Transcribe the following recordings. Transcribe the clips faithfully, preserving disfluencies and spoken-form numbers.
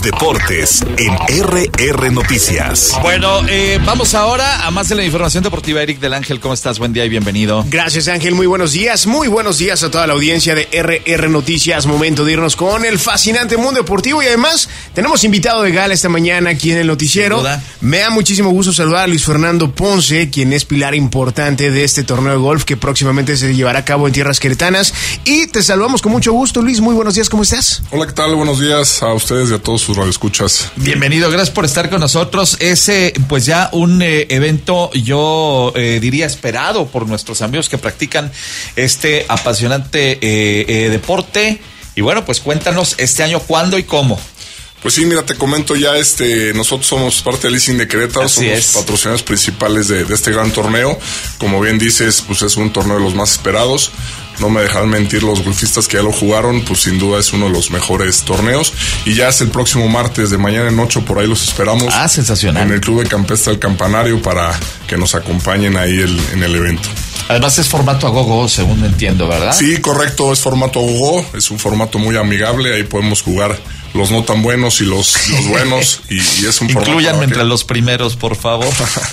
deportes en R R Noticias. Bueno, eh, vamos ahora a más de la información deportiva. Eric del Ángel, ¿cómo estás? Buen día y bienvenido. Gracias, Ángel. Muy buenos días. Muy buenos días a toda la audiencia de R R Noticias. Momento de irnos con el fascinante mundo deportivo y además tenemos invitado de gala esta mañana aquí en el noticiero. Me da muchísimo gusto saludar a Luis Fernando Ponce, quien es pilar importante de este torneo de golf que próximamente se llevará a cabo en tierras queretanas. Y te saludamos con mucho gusto, Luis. Muy buenos días, ¿cómo estás? Hola, ¿qué tal? Buenos días a ustedes y a todos sus radioescuchas. Bienvenido, gracias por estar con nosotros. Es eh, pues ya un eh, evento, yo eh, diría esperado por nuestros amigos que practican este apasionante eh, eh, deporte. Y bueno, pues cuéntanos este año cuándo y cómo. Pues sí, mira, te comento ya, este, nosotros somos parte del Leasing de Querétaro, Así somos es. patrocinadores principales de, de este gran torneo. Como bien dices, pues es un torneo de los más esperados. No me dejarán mentir los golfistas que ya lo jugaron, pues sin duda es uno de los mejores torneos. Y ya es el próximo martes, de mañana en ocho, por ahí los esperamos. Ah, sensacional. En el Club de Campestre del Campanario para que nos acompañen ahí el, en el evento. Además es formato a gogo, según entiendo, ¿verdad? Sí, correcto, es formato a gogo, es un formato muy amigable, ahí podemos jugar los no tan buenos y los, los buenos y, y es un formato. Incluyanme entre los primeros, por favor.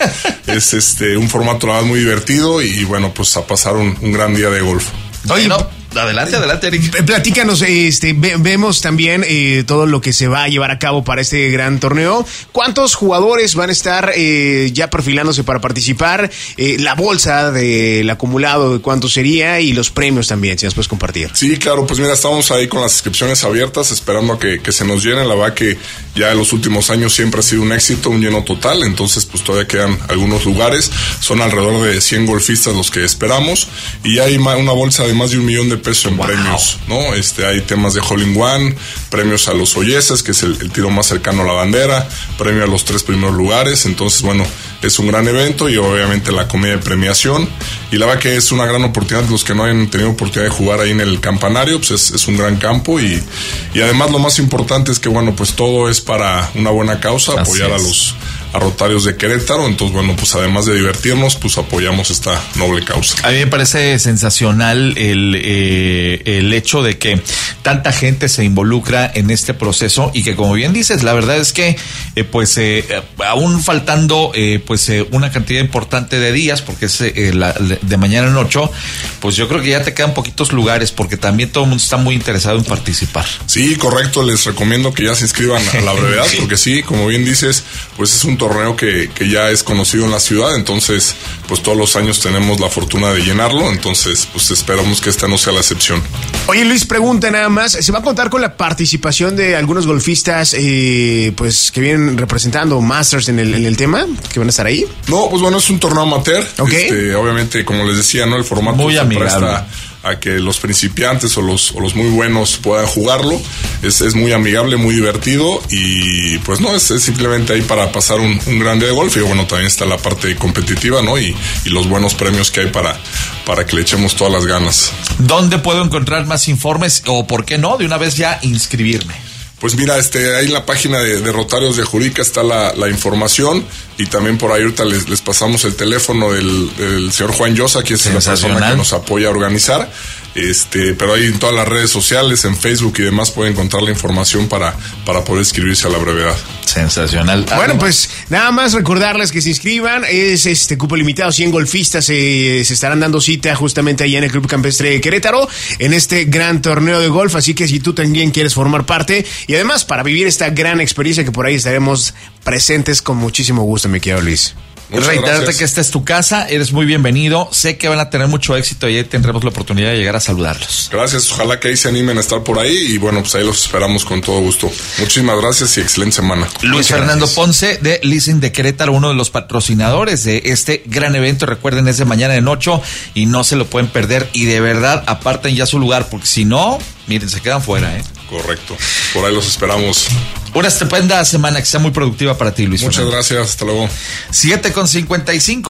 Es este un formato la verdad muy divertido y bueno, pues a pasar un, un gran día de golf. Oye, no. Adelante, adelante, Eric. Platícanos, este, ve, vemos también eh, todo lo que se va a llevar a cabo para este gran torneo. ¿Cuántos jugadores van a estar eh, ya perfilándose para participar? Eh, la bolsa del acumulado, de cuánto sería y los premios también, si nos puedes compartir. Sí, claro, pues mira, estamos ahí con las inscripciones abiertas, esperando a que, que se nos llenen. La verdad que ya en los últimos años siempre ha sido un éxito, un lleno total, entonces pues todavía quedan algunos lugares. Son alrededor de cien golfistas los que esperamos y hay una bolsa de más de un millón de peso en wow. premios, ¿no? Este, hay temas de hole in one, premios a los oyeses, que es el, el tiro más cercano a la bandera, premio a los tres primeros lugares, entonces bueno, es un gran evento y obviamente la comida de premiación y la verdad que es una gran oportunidad, los que no hayan tenido oportunidad de jugar ahí en el campanario, pues es, es un gran campo y, y además lo más importante es que bueno, pues todo es para una buena causa, Así apoyar es. a los a Rotarios de Querétaro, entonces bueno, pues además de divertirnos, pues apoyamos esta noble causa. A mí me parece sensacional el, eh, el hecho de que tanta gente se involucra en este proceso y que como bien dices, la verdad es que eh, pues eh, aún faltando eh, pues eh, una cantidad importante de días, porque es eh, la, de mañana en ocho, pues yo creo que ya te quedan poquitos lugares porque también todo el mundo está muy interesado en participar. Sí, correcto, les recomiendo que ya se inscriban a la brevedad, porque sí, como bien dices, pues es un torneo que, que ya es conocido en la ciudad, entonces pues todos los años tenemos la fortuna de llenarlo, entonces pues esperamos que esta no sea la excepción. Oye, Luis, pregunta nada más, ¿se va a contar con la participación de algunos golfistas eh, pues que vienen representando Masters en el, en el tema, que van a estar ahí? No, pues bueno, es un torneo amateur, okay. este, obviamente como les decía, no el formato muy se amigable. presta a que los principiantes o los, o los muy buenos puedan jugarlo. Es, es muy amigable, muy divertido y pues no, es, es simplemente ahí para pasar un, un gran día de golf y bueno, también está la parte competitiva, ¿no? Y, y los buenos premios que hay para, para que le echemos todas las ganas. ¿Dónde puedo encontrar más informes o por qué no, de una vez ya inscribirme? Pues mira, este, ahí en la página de, de Rotarios de Juríca está la, la información y también por ahí ahorita les, les pasamos el teléfono del, del señor Juan Llosa, que es la persona que nos apoya a organizar. Este, pero ahí en todas las redes sociales, en Facebook y demás pueden encontrar la información para, para poder inscribirse a la brevedad. Sensacional. Bueno, pues nada más recordarles que se inscriban, es este cupo limitado, cien golfistas eh, se estarán dando cita justamente allá en el Club Campestre de Querétaro en este gran torneo de golf, así que si tú también quieres formar parte y además para vivir esta gran experiencia que por ahí estaremos presentes con muchísimo gusto, mi querido Luis. Reiterarte que esta es tu casa, eres muy bienvenido, sé que van a tener mucho éxito y ahí tendremos la oportunidad de llegar a saludarlos. Gracias, ojalá que ahí se animen a estar por ahí y bueno, pues ahí los esperamos con todo gusto. Muchísimas gracias y excelente semana. Luis Fernando Ponce de Leasing de Querétaro, uno de los patrocinadores de este gran evento, recuerden es de mañana en ocho y no se lo pueden perder y de verdad aparten ya su lugar porque si no, miren, se quedan fuera, ¿eh? Correcto, por ahí los esperamos. Una estupenda semana, que sea muy productiva para ti, Luis Muchas Fernando. gracias, hasta luego. siete con cincuenta y cinco